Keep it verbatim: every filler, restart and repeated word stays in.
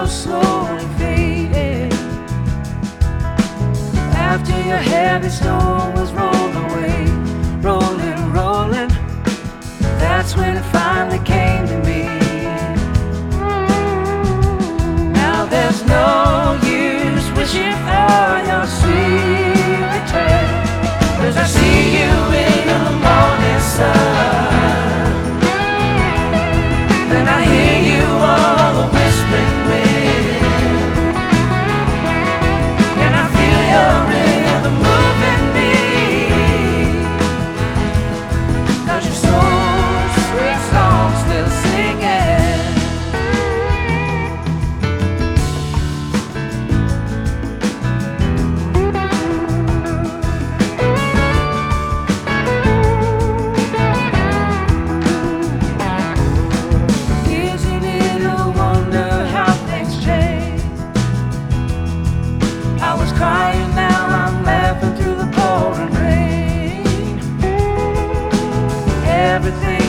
was slowly fading. After your heavy stone was rolled away, rolling, rolling, that's when it finally came to me. Now there's no use wishing for your sweet return, 'cause I see you in the morning sun, and I hear you on the whispering wind, and I feel your rhythm moving me, 'cause your soul's sweet song still singing. Isn't it a wonder how things change? I was crying, now I'm laughing through the pouring rain. Everything